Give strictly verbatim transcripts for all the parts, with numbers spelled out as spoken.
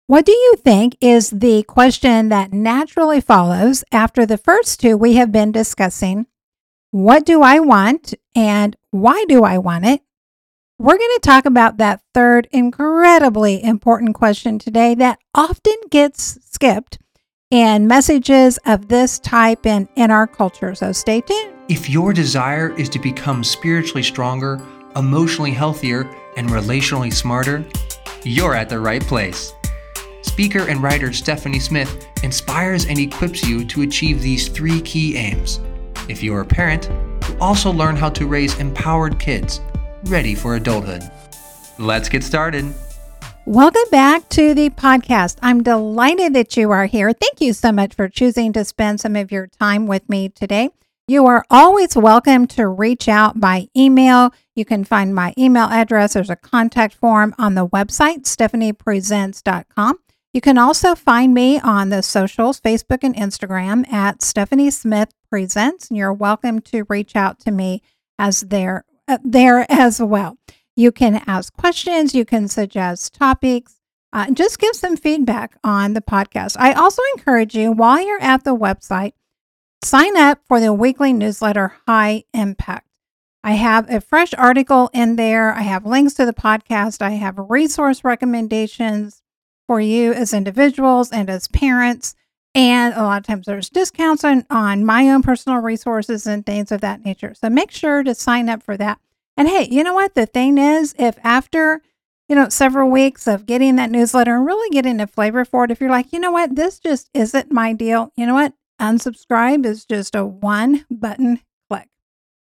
What do you think is the question that naturally follows after the first two we have been discussing? What do I want and why do I want it? We're going to talk about that third incredibly important question today that often gets skipped in messages of this type in, in our culture. So stay tuned. If your desire is to become spiritually stronger, emotionally healthier, and relationally smarter, you're at the right place. Speaker and writer Stephanie Smith inspires and equips you to achieve these three key aims. If you're a parent, you'll also learn how to raise empowered kids, ready for adulthood. Let's get started. Welcome back to the podcast. I'm delighted that you are here. Thank you so much for choosing to spend some of your time with me today. You are always welcome to reach out by email. You can find my email address. There's a contact form on the website, stephanie presents dot com. You can also find me on the socials, Facebook and Instagram at Stephanie Smith Presents, and you're welcome to reach out to me as there, uh, there as well. You can ask questions, you can suggest topics, uh, and just give some feedback on the podcast. I also encourage you, while you're at the website, sign up for the weekly newsletter, High Impact. I have a fresh article in there. I have links to the podcast. I have resource recommendations for you as individuals and as parents. And a lot of times there's discounts on, on my own personal resources and things of that nature. So make sure to sign up for that. And hey, you know what? The thing is, if after, you know, several weeks of getting that newsletter and really getting a flavor for it, if you're like, you know what, this just isn't my deal, you know what? Unsubscribe is just a one button click.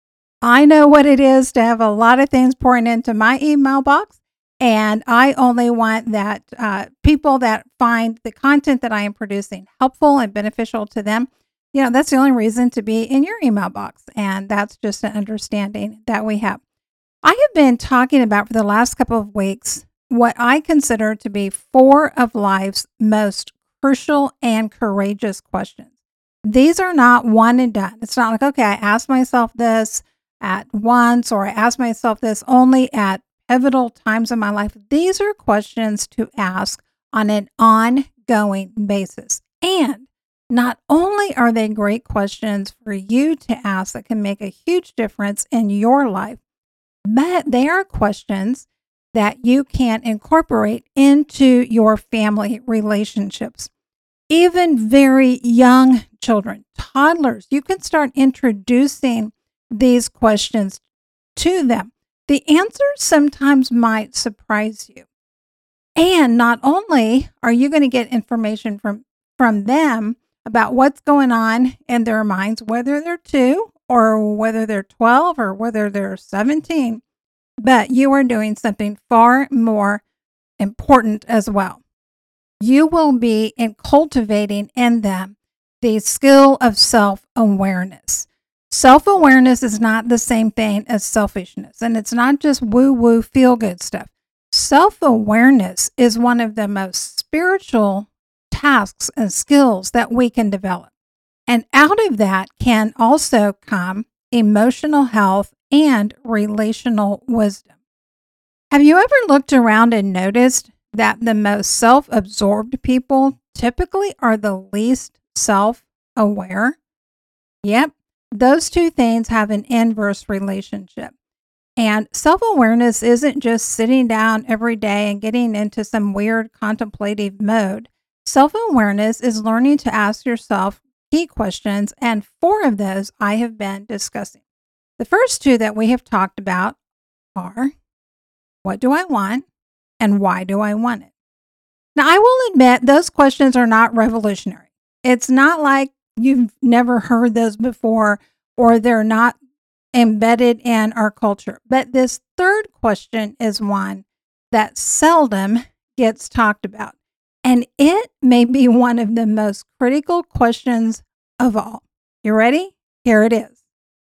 I know what it is to have a lot of things pouring into my email box. And I only want that uh, people that find the content that I am producing helpful and beneficial to them. You know, that's the only reason to be in your email box. And that's just an understanding that we have. I have been talking about for the last couple of weeks what I consider to be four of life's most crucial and courageous questions. These are not one and done. It's not like, okay, I asked myself this at once, or I asked myself this only at pivotal times in my life. These are questions to ask on an ongoing basis. And not only are they great questions for you to ask that can make a huge difference in your life, but they are questions that you can incorporate into your family relationships. Even very young children, toddlers, you can start introducing these questions to them. The answers sometimes might surprise you. And not only are you going to get information from, from them about what's going on in their minds, whether they're two or whether they're twelve or whether they're seventeen, but you are doing something far more important as well. You will be in cultivating in them the skill of self-awareness. Self-awareness is not the same thing as selfishness, and it's not just woo-woo feel-good stuff. Self-awareness is one of the most spiritual tasks and skills that we can develop. And out of that can also come emotional health and relational wisdom. Have you ever looked around and noticed that the most self-absorbed people typically are the least self-aware? Yep. Those two things have an inverse relationship. And self-awareness isn't just sitting down every day and getting into some weird contemplative mode. Self-awareness is learning to ask yourself key questions, and four of those I have been discussing. The first two that we have talked about are, what do I want and why do I want it? Now, I will admit those questions are not revolutionary. It's not like you've never heard those before, or they're not embedded in our culture. But this third question is one that seldom gets talked about. And it may be one of the most critical questions of all. You ready? Here it is.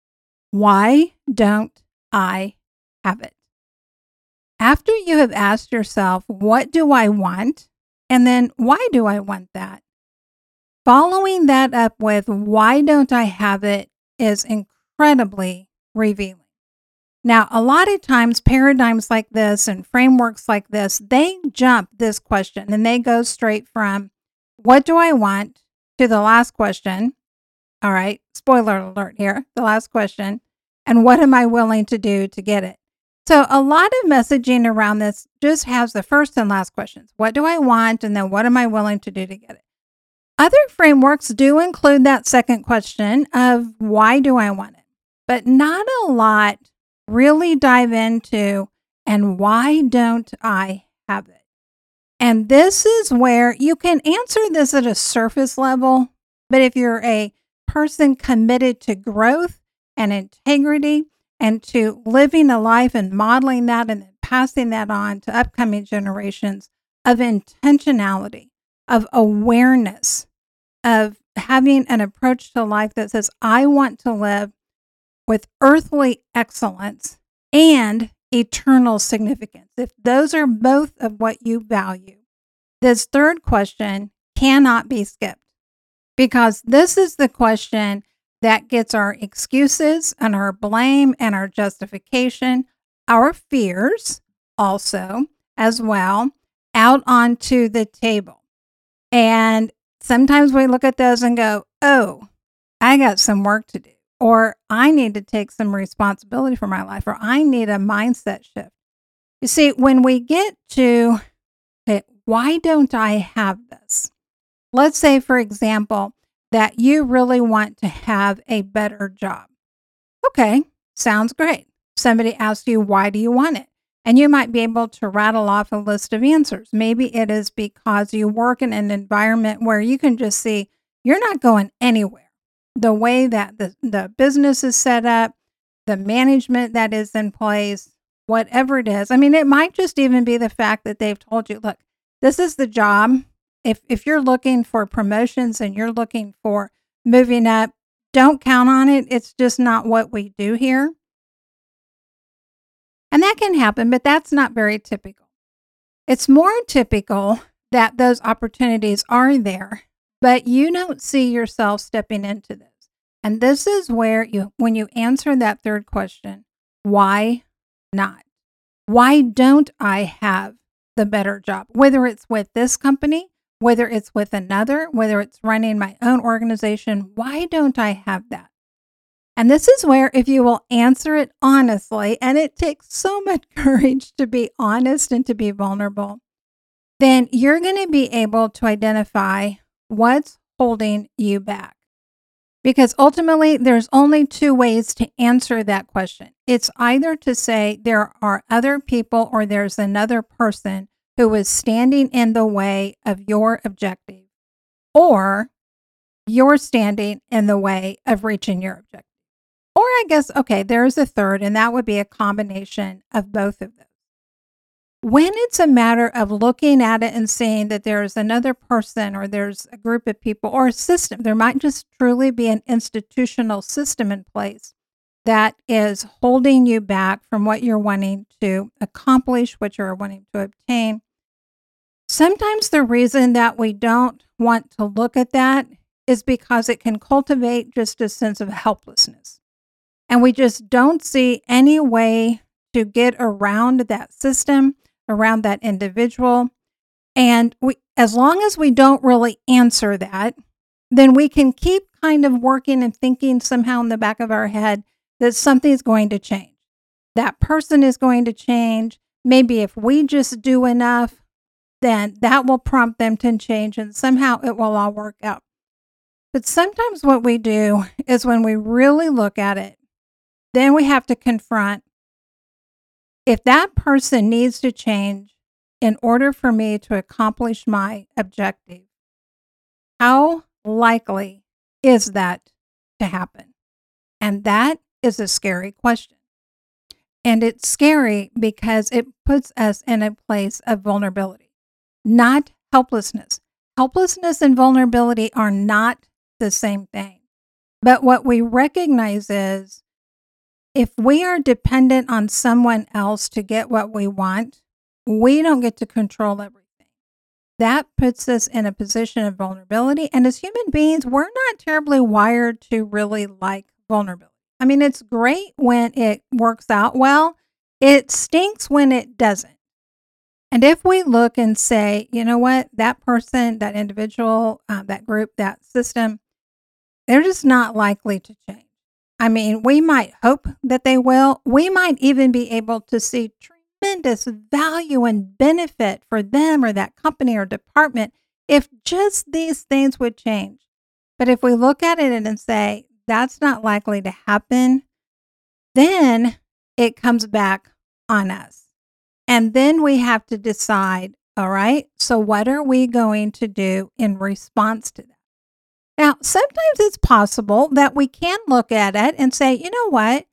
Why don't I have it? After you have asked yourself, what do I want? And then why do I want that? Following that up with, why don't I have it, is incredibly revealing. Now, a lot of times paradigms like this and frameworks like this, they jump this question and they go straight from what do I want to the last question. All right, spoiler alert here, the last question, and what am I willing to do to get it? So a lot of messaging around this just has the first and last questions. What do I want? And then what am I willing to do to get it? Other frameworks do include that second question of why do I want it? But not a lot really dive into and why don't I have it? And this is where you can answer this at a surface level, but if you're a person committed to growth and integrity and to living a life and modeling that and then passing that on to upcoming generations of intentionality, of awareness, of having an approach to life that says, I want to live with earthly excellence and eternal significance. If those are both of what you value, this third question cannot be skipped, because this is the question that gets our excuses and our blame and our justification, our fears also as well, out onto the table. And sometimes we look at those and go, oh, I got some work to do, or I need to take some responsibility for my life, or I need a mindset shift. You see, when we get to, okay, why don't I have this? Let's say, for example, that you really want to have a better job. Okay, sounds great. Somebody asks you, why do you want it? And you might be able to rattle off a list of answers. Maybe it is because you work in an environment where you can just see you're not going anywhere. The way that the, the business is set up, the management that is in place, whatever it is. I mean, it might just even be the fact that they've told you, look, this is the job. If if you're looking for promotions and you're looking for moving up, don't count on it. It's just not what we do here. And that can happen, but that's not very typical. It's more typical that those opportunities are there, but you don't see yourself stepping into this. And this is where you, when you answer that third question, why not? Why don't I have the better job? Whether it's with this company, whether it's with another, whether it's running my own organization, why don't I have that? And this is where, if you will answer it honestly, and it takes so much courage to be honest and to be vulnerable, then you're going to be able to identify what's holding you back. Because ultimately, there's only two ways to answer that question. It's either to say there are other people or there's another person who is standing in the way of your objective, or you're standing in the way of reaching your objective. Or I guess, okay, there's a third, and that would be a combination of both of those. When it's a matter of looking at it and seeing that there's another person or there's a group of people or a system, there might just truly be an institutional system in place that is holding you back from what you're wanting to accomplish, what you're wanting to obtain. Sometimes the reason that we don't want to look at that is because it can cultivate just a sense of helplessness. And we just don't see any way to get around that system, around that individual. And we, as long as we don't really answer that, then we can keep kind of working and thinking somehow in the back of our head that something's going to change. That person is going to change. Maybe if we just do enough, then that will prompt them to change and somehow it will all work out. But sometimes what we do is when we really look at it, then we have to confront, if that person needs to change in order for me to accomplish my objective, how likely is that to happen? And that is a scary question. And it's scary because it puts us in a place of vulnerability, not helplessness. Helplessness and vulnerability are not the same thing. But what we recognize is, if we are dependent on someone else to get what we want, we don't get to control everything. That puts us in a position of vulnerability. And as human beings, we're not terribly wired to really like vulnerability. I mean, it's great when it works out well. It stinks when it doesn't. And if we look and say, you know what, that person, that individual, uh, that group, that system, they're just not likely to change. I mean, we might hope that they will. We might even be able to see tremendous value and benefit for them or that company or department if just these things would change. But if we look at it and say, that's not likely to happen, then it comes back on us. And then we have to decide, all right, so what are we going to do in response to that? Now, sometimes it's possible that we can look at it and say, you know what,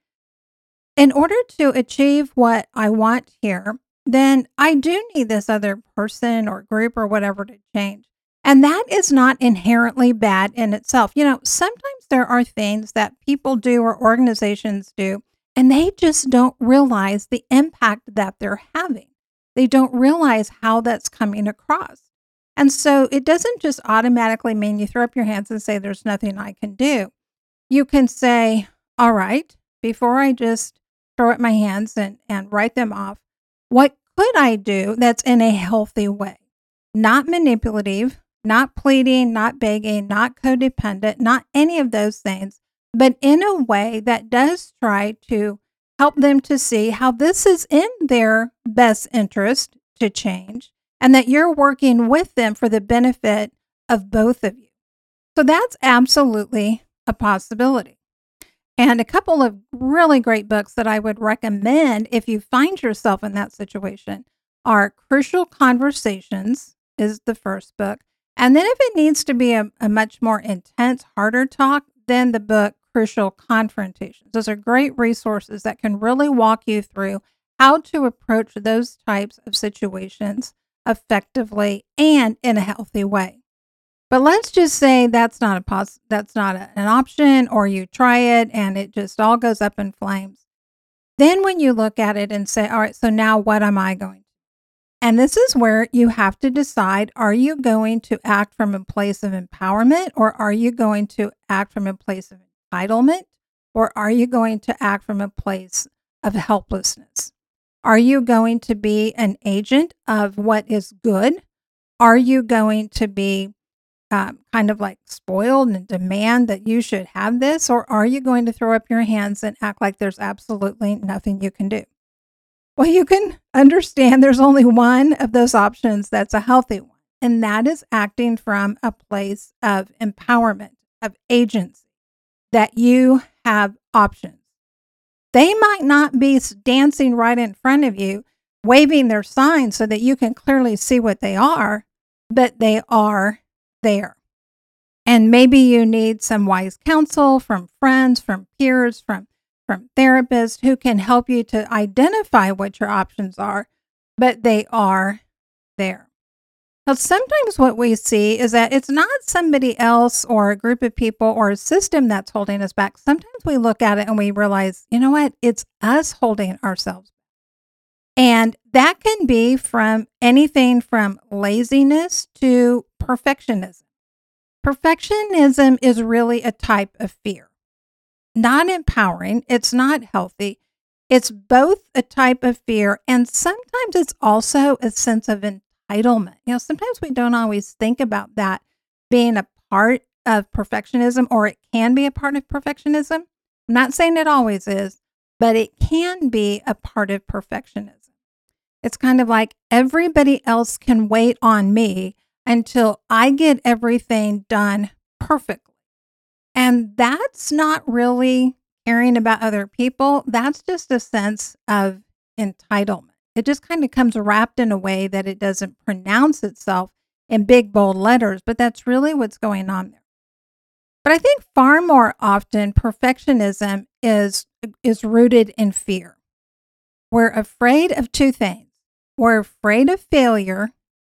in order to achieve what I want here, then I do need this other person or group or whatever to change. And that is not inherently bad in itself. You know, sometimes there are things that people do or organizations do, and they just don't realize the impact that they're having. They don't realize how that's coming across. And so it doesn't just automatically mean you throw up your hands and say, there's nothing I can do. You can say, all right, before I just throw up my hands and, and write them off, what could I do that's in a healthy way? Not manipulative, not pleading, not begging, not codependent, not any of those things, but in a way that does try to help them to see how this is in their best interest to change and that you're working with them for the benefit of both of you. So that's absolutely a possibility. And a couple of really great books that I would recommend if you find yourself in that situation are Crucial Conversations is the first book. And then if it needs to be a, a much more intense, harder talk, then the book Crucial Confrontations. Those are great resources that can really walk you through how to approach those types of situations effectively and in a healthy way. But let's just say that's not a poss- that's not a, an option, or you try it and it just all goes up in flames. Then when you look at it and say, all right, so now what am I going to do? And this is where you have to decide, are you going to act from a place of empowerment, or are you going to act from a place of entitlement, or are you going to act from a place of helplessness? Are you going to be an agent of what is good? Are you going to be um, kind of like spoiled and demand that you should have this? Or are you going to throw up your hands and act like there's absolutely nothing you can do? Well, you can understand there's only one of those options that's a healthy one, and that is acting from a place of empowerment, of agency, that you have options. They might not be dancing right in front of you, waving their signs so that you can clearly see what they are, but they are there. And maybe you need some wise counsel from friends, from peers, from, from therapists who can help you to identify what your options are, but they are there. Now, sometimes what we see is that it's not somebody else or a group of people or a system that's holding us back. Sometimes we look at it and we realize, you know what? It's us holding ourselves back. And that can be from anything from laziness to perfectionism. Perfectionism is really a type of fear. Not empowering. It's not healthy. It's both a type of fear, and sometimes it's also a sense of entitlement. You know, sometimes we don't always think about that being a part of perfectionism, or it can be a part of perfectionism. I'm not saying it always is, but it can be a part of perfectionism. It's kind of like everybody else can wait on me until I get everything done perfectly. And that's not really caring about other people. That's just a sense of entitlement. It just kind of comes wrapped in a way that it doesn't pronounce itself in big, bold letters, but that's really what's going on there. But I think far more often, perfectionism is, is rooted in fear. We're afraid of two things. We're afraid of failure,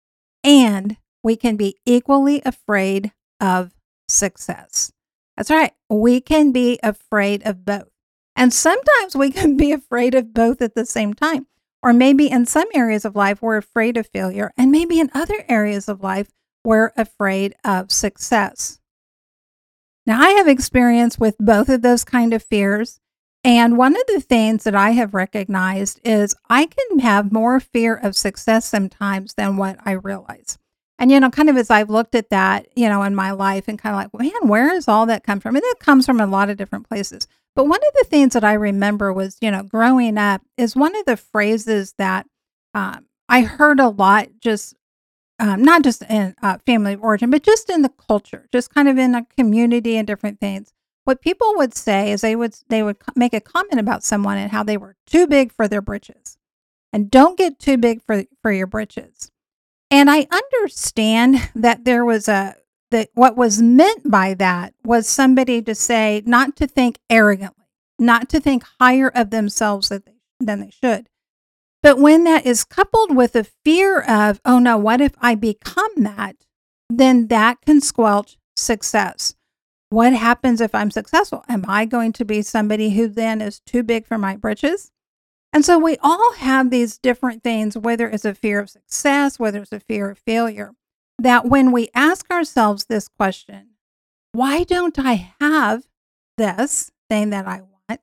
and we can be equally afraid of success. That's right. We can be afraid of both. And sometimes we can be afraid of both at the same time. Or maybe in some areas of life, we're afraid of failure. And maybe in other areas of life, we're afraid of success. Now, I have experience with both of those kind of fears. And one of the things that I have recognized is I can have more fear of success sometimes than what I realize. And, you know, kind of as I've looked at that, you know, in my life and kind of like, man, where does all that come from? And it comes from a lot of different places. But one of the things that I remember was, you know, growing up is one of the phrases that um, I heard a lot, just um, not just in uh, family of origin, but just in the culture, just kind of in a community and different things. What people would say is they would they would co- make a comment about someone and how they were too big for their britches, and don't get too big for for your britches. And I understand that there was a that what was meant by that was somebody to say not to think arrogantly, not to think higher of themselves than they, than they should. But when that is coupled with a fear of, oh no, what if I become that? Then that can squelch success. What happens if I'm successful? Am I going to be somebody who then is too big for my britches? And so we all have these different things, whether it's a fear of success, whether it's a fear of failure, that when we ask ourselves this question, why don't I have this thing that I want?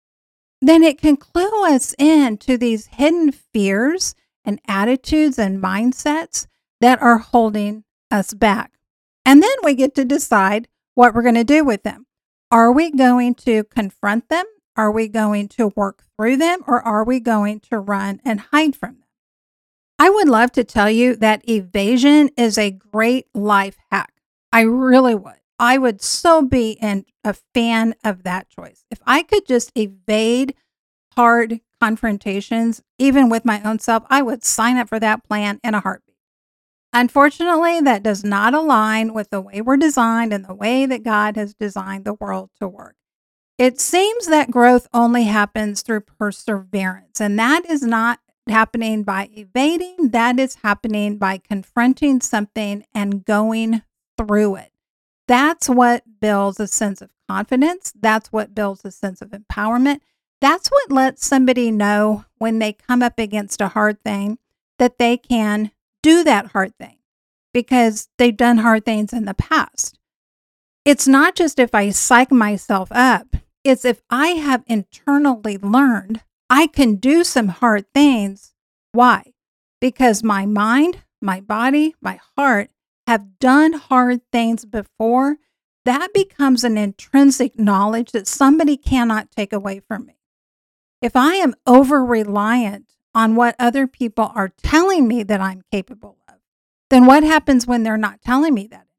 Then it can clue us in to these hidden fears and attitudes and mindsets that are holding us back. And then we get to decide what we're going to do with them. Are we going to confront them? Are we going to work through them, or are we going to run and hide from them? I would love to tell you that evasion is a great life hack. I really would. I would so be in a fan of that choice. If I could just evade hard confrontations, even with my own self, I would sign up for that plan in a heartbeat. Unfortunately, that does not align with the way we're designed and the way that God has designed the world to work. It seems that growth only happens through perseverance, and that is not happening by evading. That is happening by confronting something and going through it. That's what builds a sense of confidence. That's what builds a sense of empowerment. That's what lets somebody know when they come up against a hard thing that they can do that hard thing because they've done hard things in the past. It's not just if I psych myself up. It's if I have internally learned I can do some hard things. Why? Because my mind, my body, my heart have done hard things before. That becomes an intrinsic knowledge that somebody cannot take away from me. If I am over reliant on what other people are telling me that I'm capable of, then what happens when they're not telling me that?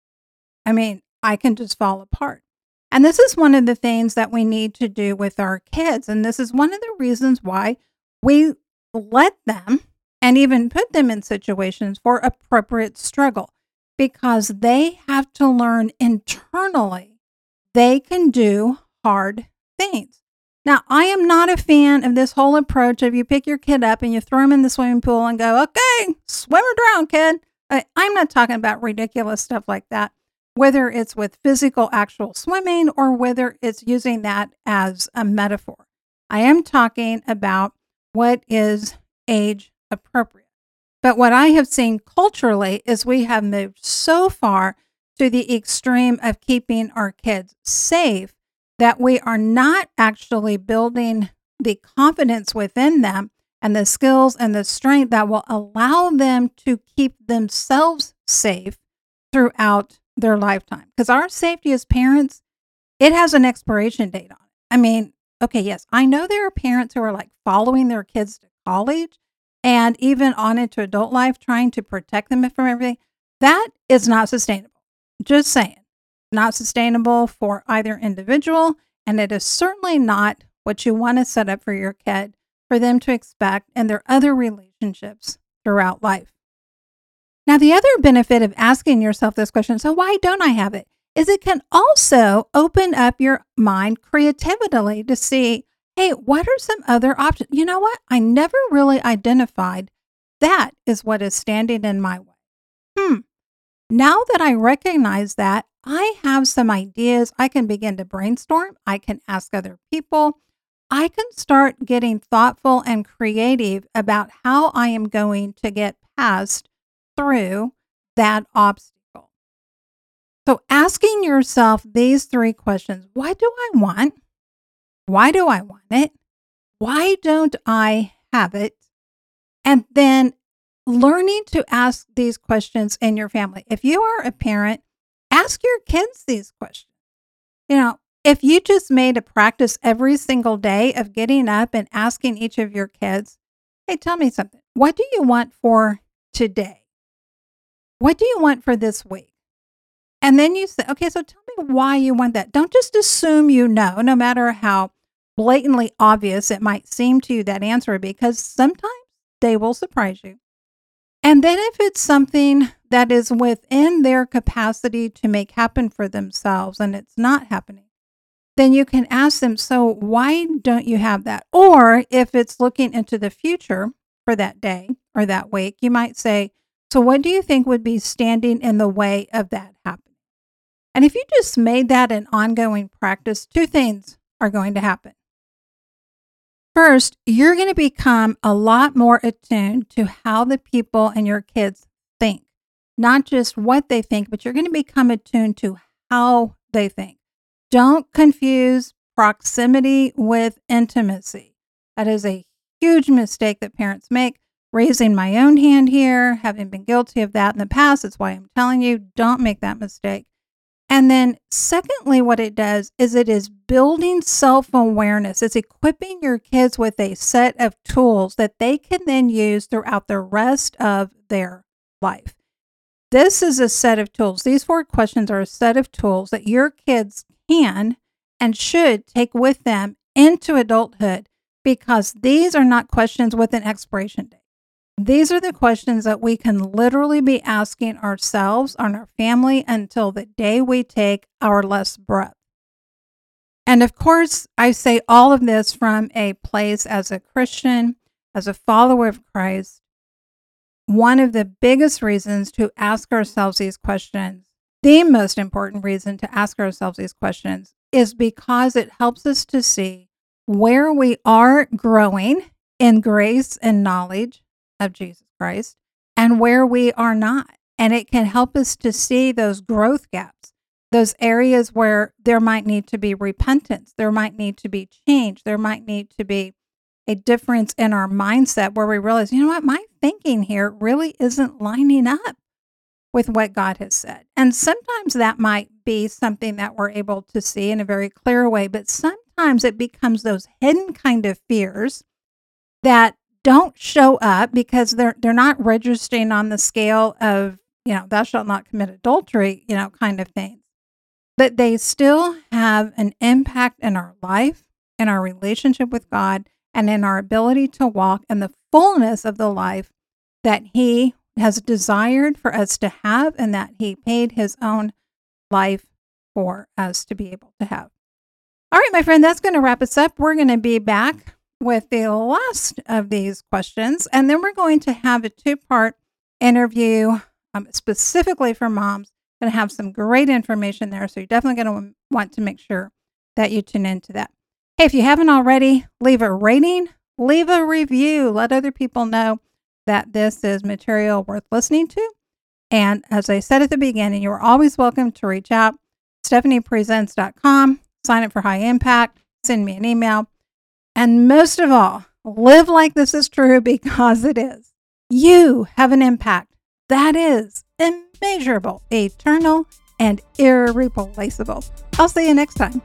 I mean, I can just fall apart. And this is one of the things that we need to do with our kids. And this is one of the reasons why we let them and even put them in situations for appropriate struggle, because they have to learn internally they can do hard things. Now, I am not a fan of this whole approach of you pick your kid up and you throw him in the swimming pool and go, okay, swim or drown, kid. I, I'm not talking about ridiculous stuff like that, whether it's with physical actual swimming or whether it's using that as a metaphor. I am talking about what is age appropriate. But what I have seen culturally is we have moved so far to the extreme of keeping our kids safe that we are not actually building the confidence within them and the skills and the strength that will allow them to keep themselves safe throughout their lifetime. Because our safety as parents, it has an expiration date on it. I mean, okay, yes, I know there are parents who are like following their kids to college and even on into adult life, trying to protect them from everything. That is not sustainable. Just saying. Not sustainable for either individual, and it is certainly not what you want to set up for your kid for them to expect in their other relationships throughout life. Now, the other benefit of asking yourself this question, so why don't I have it, is it can also open up your mind creatively to see, hey, what are some other options? You know what? I never really identified that is what is standing in my way. Hmm. Now that I recognize that, I have some ideas. I can begin to brainstorm. I can ask other people. I can start getting thoughtful and creative about how I am going to get past through that obstacle. So asking yourself these three questions: what do I want? Why do I want it? Why don't I have it? And then learning to ask these questions in your family. If you are a parent, ask your kids these questions. You know, if you just made a practice every single day of getting up and asking each of your kids, hey, tell me something. What do you want for today? What do you want for this week? And then you say, okay, so tell me why you want that. Don't just assume you know, no matter how blatantly obvious it might seem to you that answer, because sometimes they will surprise you. And then if it's something that is within their capacity to make happen for themselves and it's not happening, then you can ask them, so why don't you have that? Or if it's looking into the future for that day or that week, you might say, so what do you think would be standing in the way of that happening? And if you just made that an ongoing practice, two things are going to happen. First, you're going to become a lot more attuned to how the people and your kids think, not just what they think, but you're going to become attuned to how they think. Don't confuse proximity with intimacy. That is a huge mistake that parents make. Raising my own hand here, having been guilty of that in the past, that's why I'm telling you, don't make that mistake. And then secondly, what it does is it is building self-awareness. It's equipping your kids with a set of tools that they can then use throughout the rest of their life. This is a set of tools. These four questions are a set of tools that your kids can and should take with them into adulthood, because these are not questions with an expiration date. These are the questions that we can literally be asking ourselves and our family until the day we take our last breath. And of course, I say all of this from a place as a Christian, as a follower of Christ. One of the biggest reasons to ask ourselves these questions, the most important reason to ask ourselves these questions, is because it helps us to see where we are growing in grace and knowledge of Jesus Christ and where we are not. And it can help us to see those growth gaps, those areas where there might need to be repentance, there might need to be change, there might need to be a difference in our mindset where we realize, you know what, my thinking here really isn't lining up with what God has said. And sometimes that might be something that we're able to see in a very clear way, but sometimes it becomes those hidden kind of fears that don't show up because they're they're not registering on the scale of, you know, thou shalt not commit adultery, you know, kind of things. But they still have an impact in our life, in our relationship with God, and in our ability to walk in the fullness of the life that He has desired for us to have and that He paid His own life for us to be able to have. All right, my friend, that's going to wrap us up. We're going to be back with the last of these questions, and then we're going to have a two-part interview um, specifically for moms. Going to have some great information there, so you're definitely going to want to make sure that you tune into that. Hey, if you haven't already, leave a rating, leave a review, let other people know that this is material worth listening to. And as I said at the beginning, you are always welcome to reach out, stephanie presents dot com, sign up for High Impact, send me an email. And most of all, live like this is true, because it is. You have an impact that is immeasurable, eternal, and irreplaceable. I'll see you next time.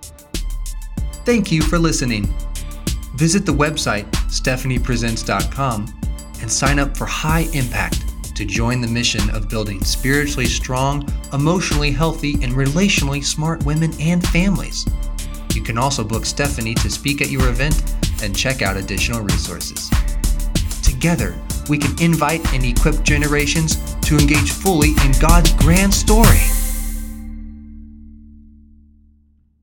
Thank you for listening. Visit the website, stephanie presents dot com, and sign up for High Impact to join the mission of building spiritually strong, emotionally healthy, and relationally smart women and families. You can also book Stephanie to speak at your event and check out additional resources. Together, we can invite and equip generations to engage fully in God's grand story.